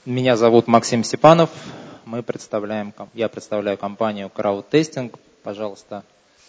Меня зовут Максим Степанов. Я представляю компанию CrowdTesting. Пожалуйста.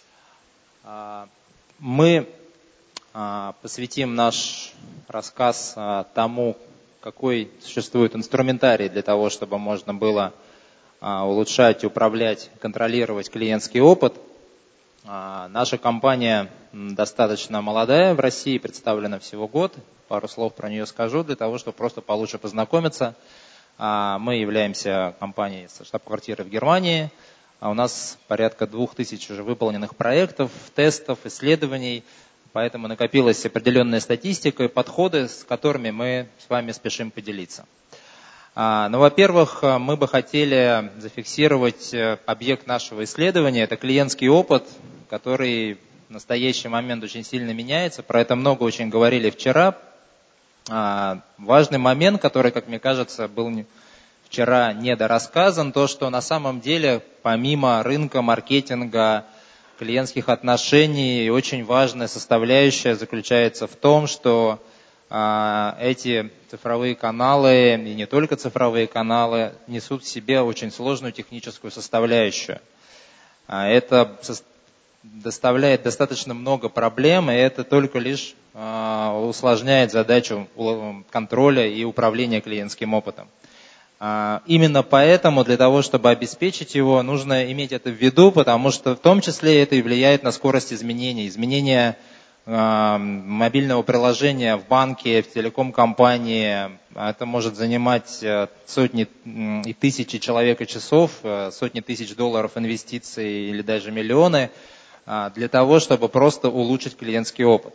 Мы посвятим наш рассказ тому, какой существует инструментарий для того, чтобы можно было улучшать, управлять, контролировать клиентский опыт. Наша компания достаточно молодая, в России представлена всего год. Пару слов про нее скажу, для того, чтобы просто получше познакомиться. Мы являемся компанией со штаб-квартирой в Германии. У нас порядка 2000 уже выполненных проектов, тестов, исследований. Поэтому накопилась определенная статистика и подходы, с которыми мы с вами спешим поделиться. Во-первых, мы бы хотели зафиксировать объект нашего исследования. Это клиентский опыт, который в настоящий момент очень сильно меняется. Про это много очень говорили вчера. Важный момент, который, как мне кажется, был вчера недорассказан, то, что на самом деле помимо рынка, маркетинга, клиентских отношений, очень важная составляющая заключается в том, что эти цифровые каналы, и не только цифровые каналы, несут в себе очень сложную техническую составляющую. Это доставляет достаточно много проблем, и это только лишь усложняет задачу контроля и управления клиентским опытом. Именно поэтому для того, чтобы обеспечить его, нужно иметь это в виду, потому что в том числе это и влияет на скорость изменений. Изменения мобильного приложения в банке, в телеком-компании, это может занимать сотни и тысячи человек и часов, сотни тысяч долларов инвестиций или даже миллионы, для того, чтобы просто улучшить клиентский опыт.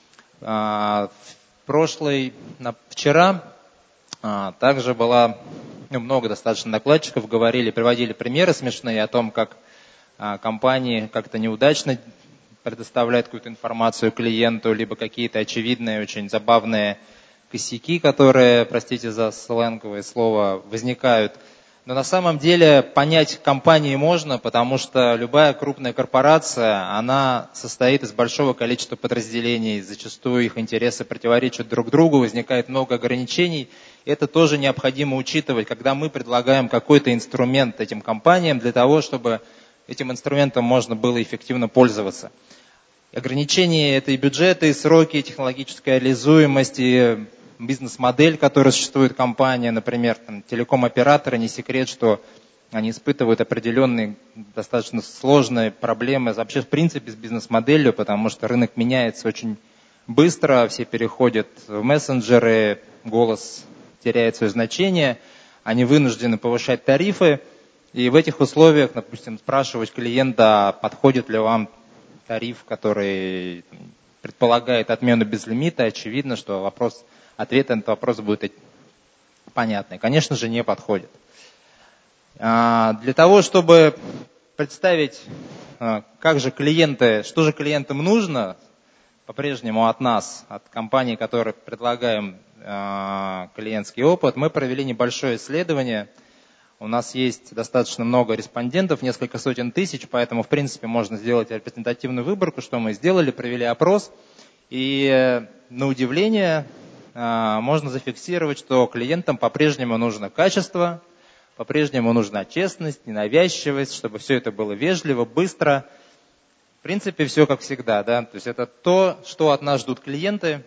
Вчера также было много достаточно докладчиков, приводили примеры смешные о том, как компании как-то неудачно предоставляют какую-то информацию клиенту, либо какие-то очевидные, очень забавные косяки, которые, простите за сленговое слово, возникают. Но на самом деле понять компании можно, потому что любая крупная корпорация, она состоит из большого количества подразделений, зачастую их интересы противоречат друг другу, возникает много ограничений. Это тоже необходимо учитывать, когда мы предлагаем какой-то инструмент этим компаниям для того, чтобы этим инструментом можно было эффективно пользоваться. Ограничения – это и бюджеты, и сроки, и технологическая реализуемость, и бизнес-модель, которая существует в компании, например, телеком-операторы, не секрет, что они испытывают определенные достаточно сложные проблемы вообще в принципе с бизнес-моделью, потому что рынок меняется очень быстро, все переходят в мессенджеры, голос теряет свое значение, они вынуждены повышать тарифы, и в этих условиях, допустим, спрашивать клиента, подходит ли вам тариф, который предполагает отмену безлимита, очевидно, что ответ на этот вопрос будет понятный. Конечно же, не подходит. Для того, чтобы представить, что же клиентам нужно, по-прежнему от нас, от компании, которые предлагаем клиентский опыт, мы провели небольшое исследование. У нас есть достаточно много респондентов, несколько сотен тысяч, поэтому, в принципе, можно сделать репрезентативную выборку, что мы сделали, провели опрос. И, на удивление, можно зафиксировать, что клиентам по-прежнему нужно качество, по-прежнему нужна честность, ненавязчивость, чтобы все это было вежливо, быстро. В принципе, все как всегда, да. То есть это то, что от нас ждут клиенты.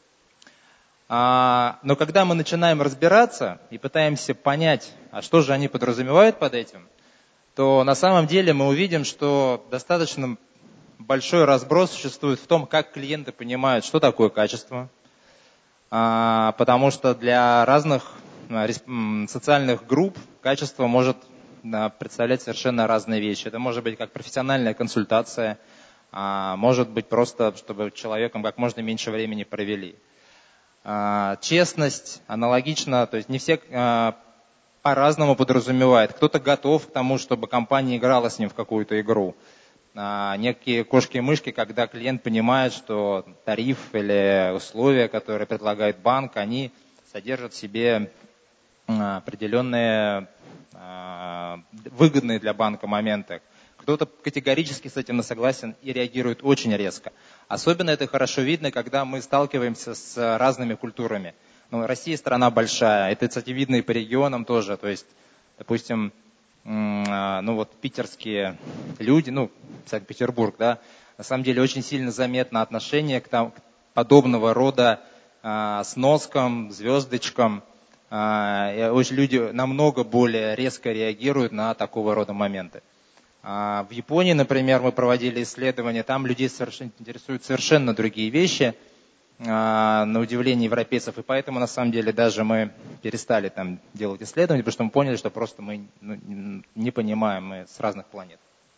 Но когда мы начинаем разбираться и пытаемся понять, а что же они подразумевают под этим, то на самом деле мы увидим, что достаточно большой разброс существует в том, как клиенты понимают, что такое качество. Потому что для разных социальных групп качество может представлять совершенно разные вещи. Это может быть как профессиональная консультация, может быть просто, чтобы человеком как можно меньше времени провели. Честность аналогично, то есть не все по-разному подразумевает. Кто-то готов к тому, чтобы компания играла с ним в какую-то игру. Некие кошки-мышки, когда клиент понимает, что тариф или условия, которые предлагает банк, они содержат в себе определенные выгодные для банка моменты. Кто-то категорически с этим не согласен и реагирует очень резко. Особенно это хорошо видно, когда мы сталкиваемся с разными культурами. Ну, Россия страна большая, это, кстати, видно и по регионам тоже. То есть, допустим, ну вот питерские люди, ну, Санкт-Петербург, да, на самом деле очень сильно заметно отношение к подобного рода сноскам, звездочкам. Очень люди намного более резко реагируют на такого рода моменты. В Японии, например, мы проводили исследования, там людей интересуют совершенно другие вещи, на удивление европейцев, и поэтому, на самом деле, даже мы перестали там делать исследования, потому что мы поняли, что просто мы не понимаем, мы с разных планет.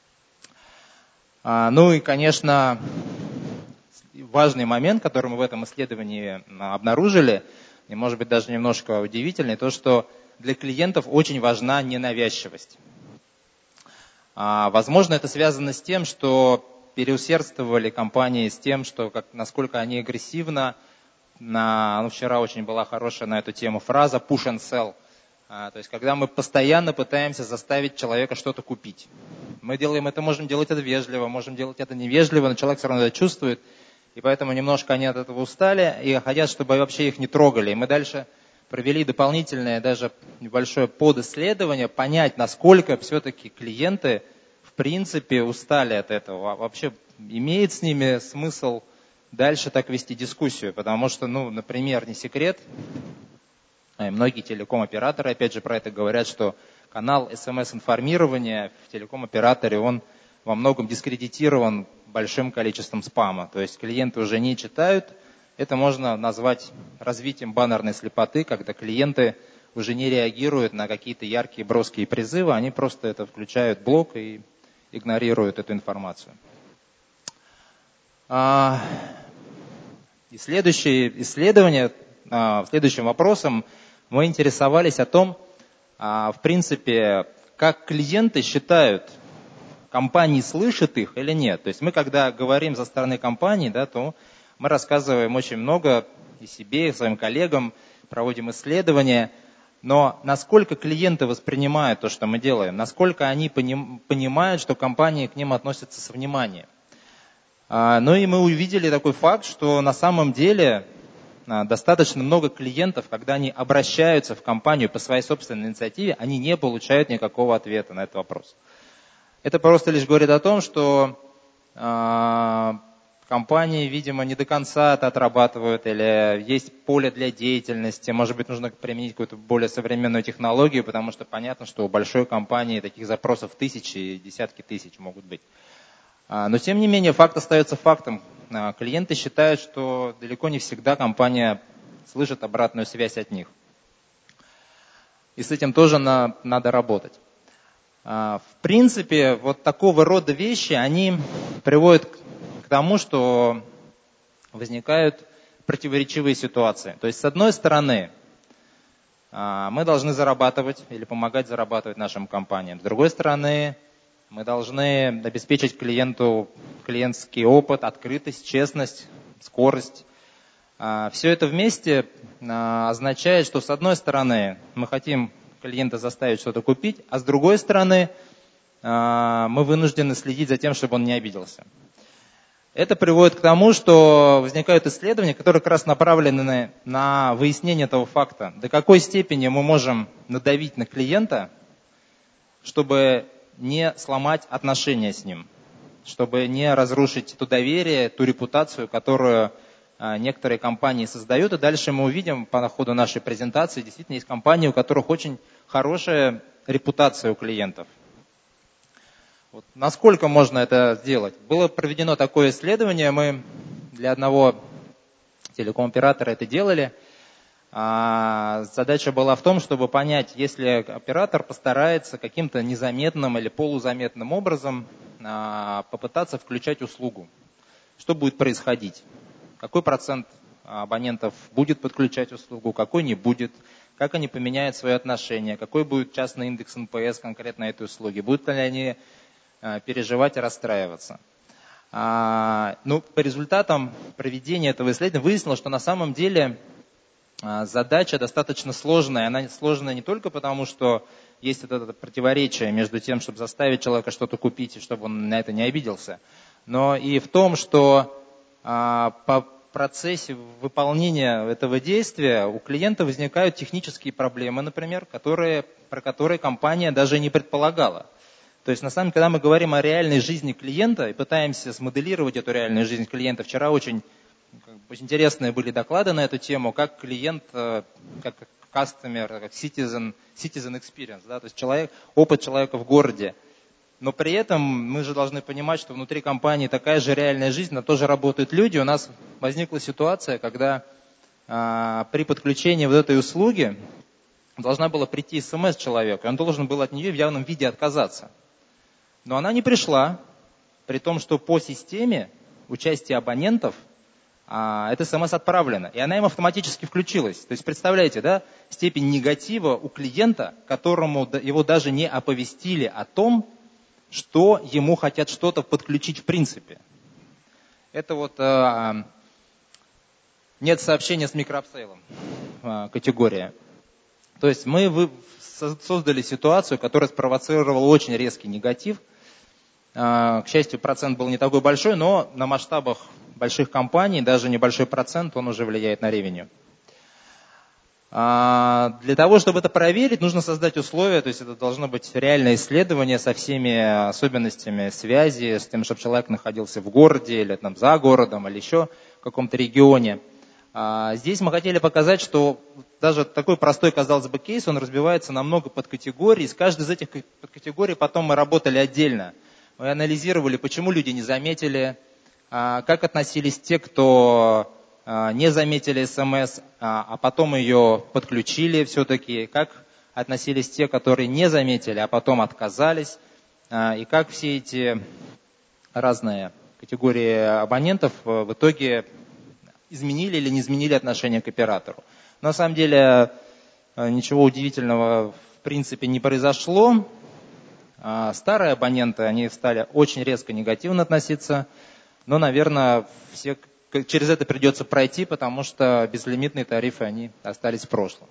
Ну и, конечно, важный момент, который мы в этом исследовании обнаружили, и, может быть, даже немножко удивительный, то, что для клиентов очень важна ненавязчивость. Возможно, это связано с тем, что переусердствовали компании с тем, что насколько они агрессивно. Вчера очень была хорошая на эту тему фраза «push and sell». То есть, когда мы постоянно пытаемся заставить человека что-то купить. Мы делаем это, можем делать это вежливо, можем делать это невежливо, но человек все равно это чувствует. И поэтому немножко они от этого устали и хотят, чтобы вообще их не трогали. И мы дальше провели дополнительное, даже небольшое подисследование, понять, насколько все-таки клиенты в принципе устали от этого. Вообще имеет с ними смысл дальше так вести дискуссию, потому что, например, не секрет, многие телеком-операторы, опять же, про это говорят, что канал СМС-информирования в телеком-операторе, он во многом дискредитирован большим количеством спама. То есть клиенты уже не читают. Это можно назвать развитием баннерной слепоты, когда клиенты уже не реагируют на какие-то яркие, броские призывы, они просто это включают в блок и игнорируют эту информацию. И следующее исследование, следующим вопросом мы интересовались о том, в принципе, как клиенты считают, компании слышат их или нет. То есть мы, когда говорим со стороны компании, да, то мы рассказываем очень много и себе, и своим коллегам, проводим исследования. Но насколько клиенты воспринимают то, что мы делаем, насколько они понимают, что компании к ним относятся с вниманием. Ну и мы увидели такой факт, что на самом деле достаточно много клиентов, когда они обращаются в компанию по своей собственной инициативе, они не получают никакого ответа на этот вопрос. Это просто лишь говорит о том, что компании, видимо, не до конца это отрабатывают, или есть поле для деятельности, может быть, нужно применить какую-то более современную технологию, потому что понятно, что у большой компании таких запросов тысячи и десятки тысяч могут быть. Но, тем не менее, факт остается фактом. Клиенты считают, что далеко не всегда компания слышит обратную связь от них. И с этим тоже надо работать. В принципе, вот такого рода вещи, они приводят к тому, что возникают противоречивые ситуации. То есть, с одной стороны, мы должны зарабатывать или помогать зарабатывать нашим компаниям. С другой стороны, мы должны обеспечить клиенту клиентский опыт, открытость, честность, скорость. Все это вместе означает, что с одной стороны мы хотим клиента заставить что-то купить, а с другой стороны мы вынуждены следить за тем, чтобы он не обиделся. Это приводит к тому, что возникают исследования, которые как раз направлены на выяснение этого факта. До какой степени мы можем надавить на клиента, чтобы не сломать отношения с ним, чтобы не разрушить то доверие, ту репутацию, которую некоторые компании создают. И дальше мы увидим по ходу нашей презентации, действительно есть компании, у которых очень хорошая репутация у клиентов. Вот. Насколько можно это сделать? Было проведено такое исследование, мы для одного телеком-оператора это делали. Задача была в том, чтобы понять, если оператор постарается каким-то незаметным или полузаметным образом попытаться включать услугу, что будет происходить? Какой процент абонентов будет подключать услугу, какой не будет, как они поменяют свои отношения, какой будет частный индекс НПС конкретно этой услуги, будут ли они переживать и расстраиваться. По результатам проведения этого исследования выяснилось, что на самом деле задача достаточно сложная. Она сложная не только потому, что есть это противоречие между тем, чтобы заставить человека что-то купить, и чтобы он на это не обиделся, но и в том, что по процессе выполнения этого действия у клиента возникают технические проблемы, например, про которые компания даже не предполагала. То есть, на самом деле, когда мы говорим о реальной жизни клиента и пытаемся смоделировать эту реальную жизнь клиента, вчера очень интересные были доклады на эту тему, как клиент, как customer, как citizen experience, да, то есть опыт человека в городе. Но при этом мы же должны понимать, что внутри компании такая же реальная жизнь, но тоже работают люди. У нас возникла ситуация, когда при подключении вот этой услуги должна была прийти СМС человеку, и он должен был от нее в явном виде отказаться. Но она не пришла, при том, что по системе участия абонентов эта СМС отправлена, и она им автоматически включилась. То есть, представляете, да, степень негатива у клиента, которому его даже не оповестили о том, что ему хотят что-то подключить в принципе. Это вот нет сообщения с микроапсейлом категория. То есть мы создали ситуацию, которая спровоцировала очень резкий негатив. К счастью, процент был не такой большой, но на масштабах больших компаний даже небольшой процент, он уже влияет на ревеню. Для того, чтобы это проверить, нужно создать условия, то есть это должно быть реальное исследование со всеми особенностями связи, с тем, чтобы человек находился в городе или там, за городом, или еще в каком-то регионе. Здесь мы хотели показать, что даже такой простой, казалось бы, кейс, он разбивается на много подкатегорий. С каждой из этих подкатегорий потом мы работали отдельно. Мы анализировали, почему люди не заметили, как относились те, кто не заметили СМС, а потом ее подключили все-таки, как относились те, которые не заметили, а потом отказались, и как все эти разные категории абонентов в итоге изменили или не изменили отношение к оператору. На самом деле ничего удивительного в принципе не произошло. Старые абоненты, они стали очень резко негативно относиться, но, наверное, через это придется пройти, потому что безлимитные тарифы, они остались в прошлом.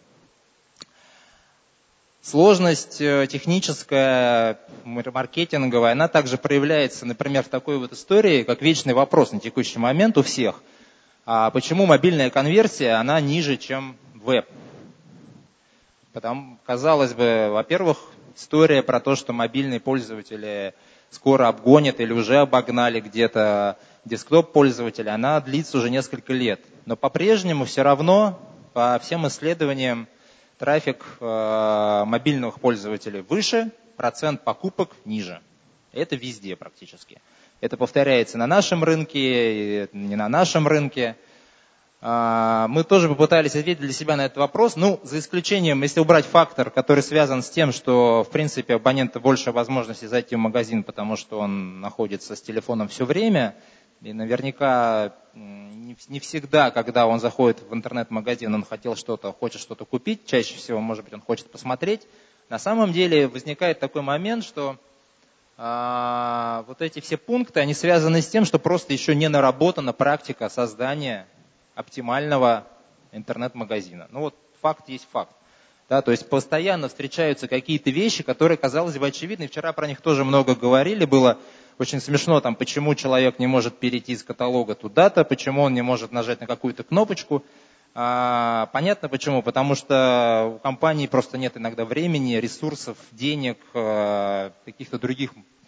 Сложность техническая, маркетинговая, она также проявляется, например, в такой вот истории, как вечный вопрос на текущий момент у всех. Почему мобильная конверсия, она ниже, чем веб? Потому, казалось бы, во-первых, история про то, что мобильные пользователи скоро обгонят или уже обогнали где-то десктоп-пользователи, она длится уже несколько лет. Но по-прежнему все равно, по всем исследованиям, трафик мобильных пользователей выше, процент покупок ниже. Это везде практически. Это повторяется на нашем рынке, и не на нашем рынке. Мы тоже попытались ответить для себя на этот вопрос, за исключением, если убрать фактор, который связан с тем, что, в принципе, абоненту больше возможностей зайти в магазин, потому что он находится с телефоном все время, и наверняка не всегда, когда он заходит в интернет-магазин, он хочет что-то купить, чаще всего, может быть, он хочет посмотреть. На самом деле возникает такой момент, что вот эти все пункты, они связаны с тем, что просто еще не наработана практика создания оптимального интернет-магазина. Факт есть факт. Да, то есть постоянно встречаются какие-то вещи, которые, казалось бы, очевидны. Вчера про них тоже много говорили. Было очень смешно, почему человек не может перейти из каталога туда-то, почему он не может нажать на какую-то кнопочку. Понятно почему. Потому что у компании просто нет иногда времени, ресурсов, денег, каких-то других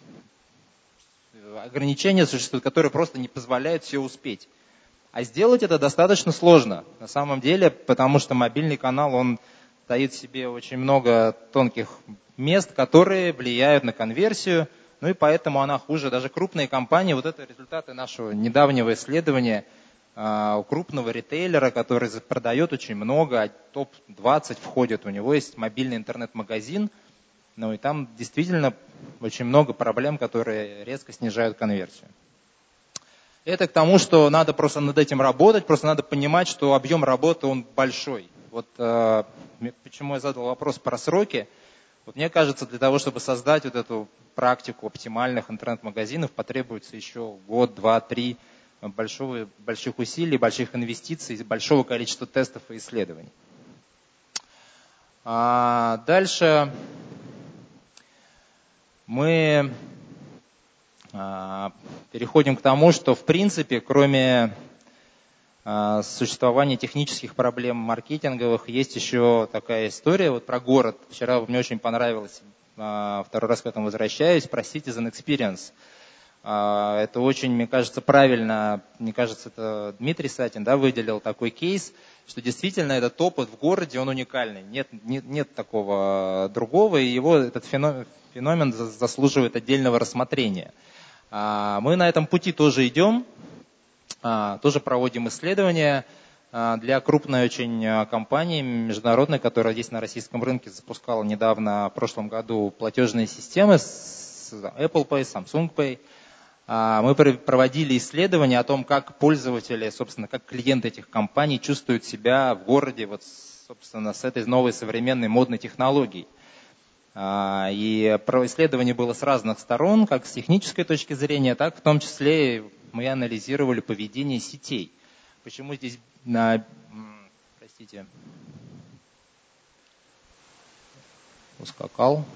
ограничений существуют, которые просто не позволяют все успеть. А сделать это достаточно сложно, на самом деле, потому что мобильный канал, он таит в себе очень много тонких мест, которые влияют на конверсию, и поэтому она хуже. Даже крупные компании, это результаты нашего недавнего исследования у крупного ритейлера, который продает очень много, топ-20 входит, у него есть мобильный интернет-магазин, и там действительно очень много проблем, которые резко снижают конверсию. Это к тому, что надо просто над этим работать, просто надо понимать, что объем работы, он большой. Почему я задал вопрос про сроки. Мне кажется, для того, чтобы создать эту практику оптимальных интернет-магазинов, потребуется еще год, два, три больших усилий, больших инвестиций, большого количества тестов и исследований. Дальше мы переходим к тому, что в принципе, кроме существования технических проблем маркетинговых. Есть еще такая история вот про город. Вчера мне очень понравилось, второй раз к этому возвращаюсь, про Citizen Experience. Это очень, мне кажется, правильно, мне кажется, это Дмитрий Сатин, да, выделил такой кейс, что действительно этот опыт в городе, он уникальный. Нет такого другого, и его этот феномен заслуживает отдельного рассмотрения. Мы на этом пути тоже идем, тоже проводим исследования для крупной очень компании международной, которая здесь на российском рынке запускала недавно, в прошлом году, платежные системы с Apple Pay, Samsung Pay. Мы проводили исследования о том, как пользователи, собственно, как клиенты этих компаний чувствуют себя в городе, вот, собственно, с этой новой современной модной технологией. И исследование было с разных сторон, как с технической точки зрения, так в том числе мы анализировали поведение сетей. Почему здесь, ускакал.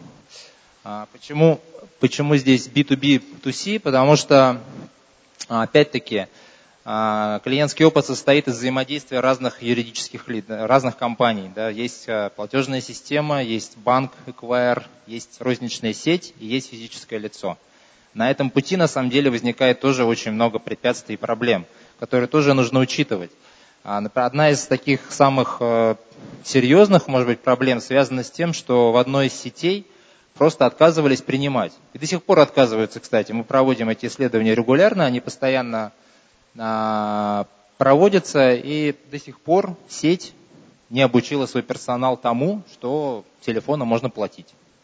Почему здесь B2B, B2C? Потому что, опять-таки, клиентский опыт состоит из взаимодействия разных юридических лиц, разных компаний. Да. Есть платежная система, есть банк, эквайр, есть розничная сеть и есть физическое лицо. На этом пути, на самом деле, возникает тоже очень много препятствий и проблем, которые тоже нужно учитывать. Одна из таких самых серьезных, может быть, проблем связана с тем, что в одной из сетей просто отказывались принимать. И до сих пор отказываются, кстати. Мы проводим эти исследования регулярно, они постоянно проводятся, и до сих пор сеть не обучила свой персонал тому, что телефоном можно платить.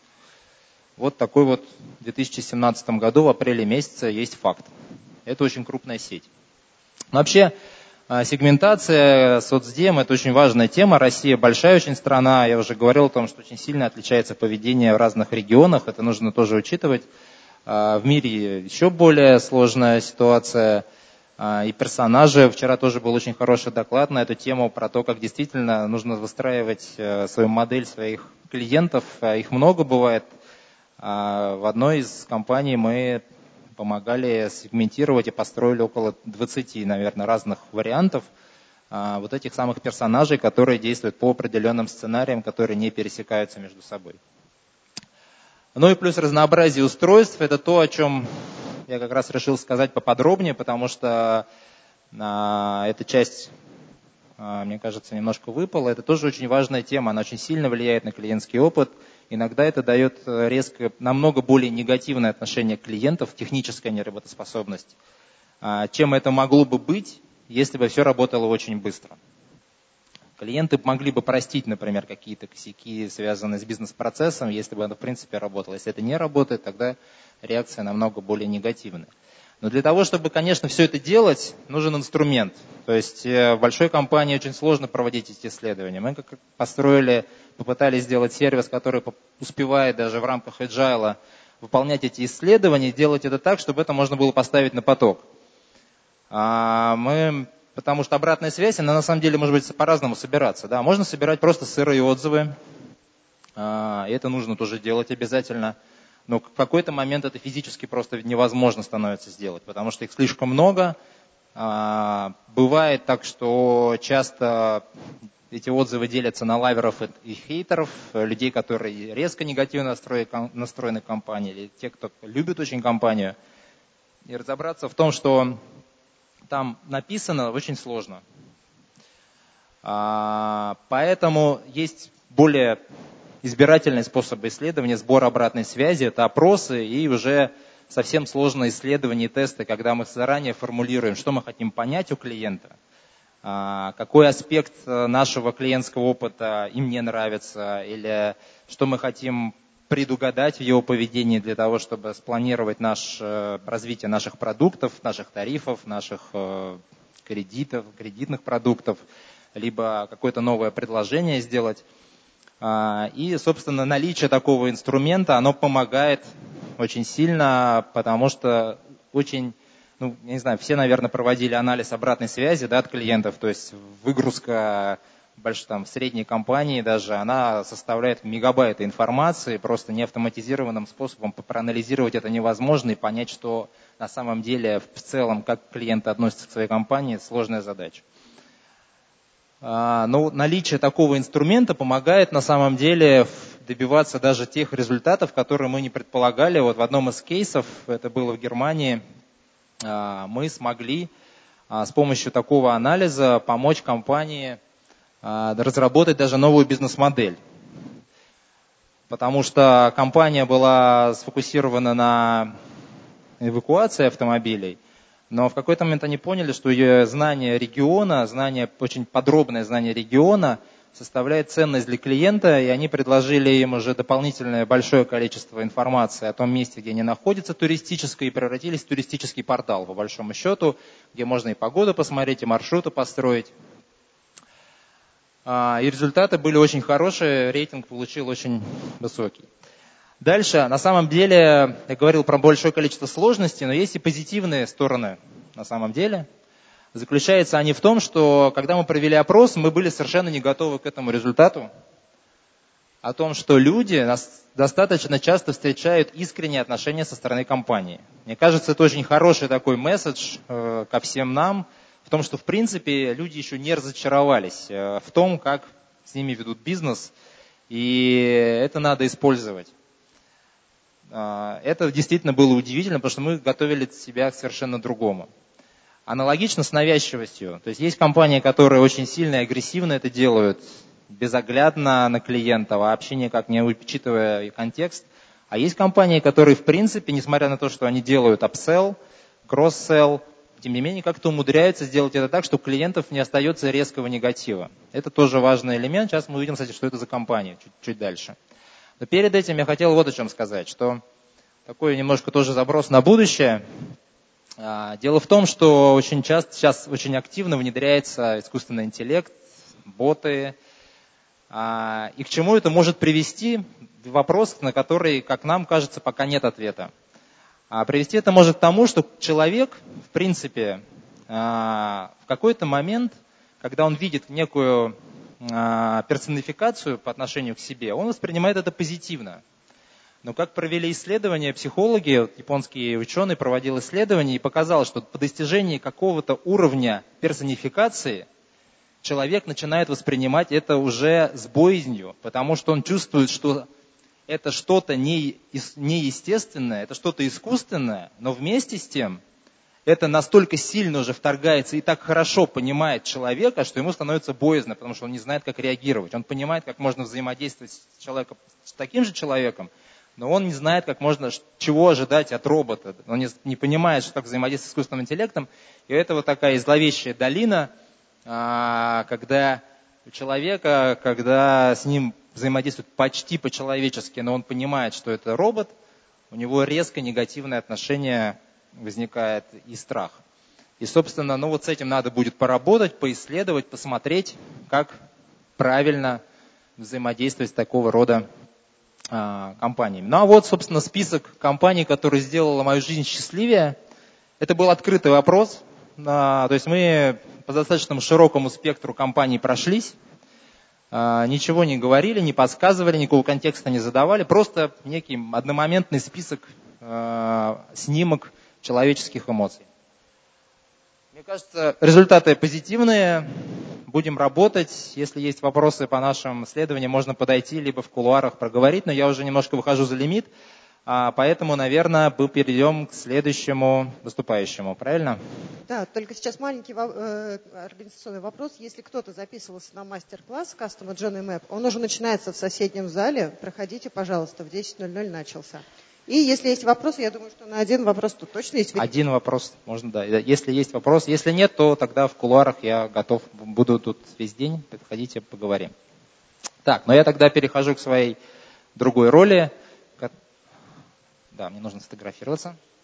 Вот такой вот в 2017 году, в апреле месяце, есть факт. Это очень крупная сеть. Но вообще, сегментация, соцдем – это очень важная тема. Россия большая очень страна. Я уже говорил о том, что очень сильно отличается поведение в разных регионах. Это нужно тоже учитывать. В мире еще более сложная ситуация. И персонажи. Вчера тоже был очень хороший доклад на эту тему про то, как действительно нужно выстраивать свою модель своих клиентов. Их много бывает. В одной из компаний мы помогали сегментировать и построили около 20, наверное, разных вариантов вот этих самых персонажей, которые действуют по определенным сценариям, которые не пересекаются между собой. Ну и плюс разнообразие устройств – это то, о чем я как раз решил сказать поподробнее, потому что эта часть, мне кажется, немножко выпала. Это тоже очень важная тема, она очень сильно влияет на клиентский опыт. Иногда это дает резко, намного более негативное отношение клиентов, техническая неработоспособность, чем это могло бы быть, если бы все работало очень быстро. Клиенты могли бы простить, например, какие-то косяки, связанные с бизнес-процессом, если бы это в принципе работало. Если это не работает, тогда реакция намного более негативная. Но для того, чтобы, конечно, все это делать, нужен инструмент. То есть в большой компании очень сложно проводить эти исследования. Мы как попытались сделать сервис, который успевает даже в рамках Agile выполнять эти исследования, делать это так, чтобы это можно было поставить на поток. Потому что обратная связь, она на самом деле может быть по-разному собираться. Да? Можно собирать просто сырые отзывы, и это нужно тоже делать обязательно. Но в какой-то момент это физически просто невозможно становится сделать, потому что их слишком много. Бывает так, что часто эти отзывы делятся на лайверов и хейтеров, людей, которые резко негативно настроены к компании, или те, кто любит очень компанию. И разобраться в том, что там написано, очень сложно. Поэтому есть более избирательные способы исследования, сбора обратной связи, это опросы и уже совсем сложные исследования и тесты, когда мы заранее формулируем, что мы хотим понять у клиента, какой аспект нашего клиентского опыта им не нравится, или что мы хотим предугадать в его поведении для того, чтобы спланировать развитие наших продуктов, наших тарифов, наших кредитных продуктов, либо какое-то новое предложение сделать. И, собственно, наличие такого инструмента, оно помогает очень сильно, потому что очень, я не знаю, все, наверное, проводили анализ обратной связи, да, от клиентов, то есть выгрузка в средней компании даже, она составляет мегабайты информации, просто неавтоматизированным способом проанализировать это невозможно и понять, что на самом деле в целом, как клиенты относятся к своей компании, сложная задача. Но наличие такого инструмента помогает на самом деле добиваться даже тех результатов, которые мы не предполагали. Вот в одном из кейсов, это было в Германии, мы смогли с помощью такого анализа помочь компании разработать даже новую бизнес-модель. Потому что компания была сфокусирована на эвакуации автомобилей, но в какой-то момент они поняли, что ее знание региона, очень подробное знание региона составляет ценность для клиента, и они предложили им уже дополнительное большое количество информации о том месте, где они находятся, туристическое, и превратились в туристический портал, по большому счету, где можно и погоду посмотреть, и маршруты построить. И результаты были очень хорошие, рейтинг получил очень высокий. Дальше, на самом деле, я говорил про большое количество сложностей, но есть и позитивные стороны на самом деле. Заключаются они в том, что когда мы провели опрос, мы были совершенно не готовы к этому результату. О том, что люди достаточно часто встречают искренние отношения со стороны компании. Мне кажется, это очень хороший такой месседж ко всем нам, в том, что в принципе люди еще не разочаровались в том, как с ними ведут бизнес, и это надо использовать. Это действительно было удивительно, потому что мы готовили себя к совершенно другому. Аналогично с навязчивостью. То есть есть компании, которые очень сильно и агрессивно это делают, безоглядно на клиента, вообще никак не учитывая контекст. А есть компании, которые в принципе, несмотря на то, что они делают upsell, cross-sell, тем не менее как-то умудряются сделать это так, что у клиентов не остается резкого негатива. Это тоже важный элемент. Сейчас мы увидим, кстати, что это за компания чуть дальше. Но перед этим я хотел вот о чем сказать, что такой немножко тоже заброс на будущее. Дело в том, что очень часто сейчас очень активно внедряется искусственный интеллект, боты. И к чему это может привести? Вопрос, на который, как нам кажется, пока нет ответа. Привести это может к тому, что человек, в принципе, в какой-то момент, когда он видит некую персонификацию по отношению к себе, он воспринимает это позитивно. Но как провели исследования психологи, японские ученые проводили исследования и показалось, что по достижении какого-то уровня персонификации человек начинает воспринимать это уже с боязнью, потому что он чувствует, что это что-то неестественное, это что-то искусственное, но вместе с тем это настолько сильно уже вторгается и так хорошо понимает человека, что ему становится боязно, потому что он не знает, как реагировать. Он понимает, как можно взаимодействовать с таким же человеком, но он не знает, чего ожидать от робота. Он не понимает, как взаимодействовать с искусственным интеллектом. И это вот такая зловещая долина, когда у человека, когда с ним взаимодействует почти по-человечески, но он понимает, что это робот, у него резко негативное отношение возникает и страх. И, собственно, вот с этим надо будет поработать, поисследовать, посмотреть, как правильно взаимодействовать с такого рода компаниями. Ну а вот, собственно, список компаний, которые сделала мою жизнь счастливее. Это был открытый вопрос. То есть мы по достаточно широкому спектру компаний прошлись. Ничего не говорили, не подсказывали, никакого контекста не задавали. Просто некий одномоментный список, снимок человеческих эмоций. Мне кажется, результаты позитивные. Будем работать. Если есть вопросы по нашим исследованиям, можно подойти, либо в кулуарах проговорить, но я уже немножко выхожу за лимит, поэтому, наверное, мы перейдем к следующему выступающему. Правильно? Да, только сейчас маленький организационный вопрос. Если кто-то записывался на мастер-класс Customer Journey Map, он уже начинается в соседнем зале. Проходите, пожалуйста, в 10:00 начался. И если есть вопросы, я думаю, что на один вопрос тут точно есть время. Один вопрос можно, да. Если есть вопрос. Если нет, то тогда в кулуарах я готов, буду тут весь день. Подходите, поговорим. Так, но я тогда перехожу к своей другой роли. Да, мне нужно сфотографироваться.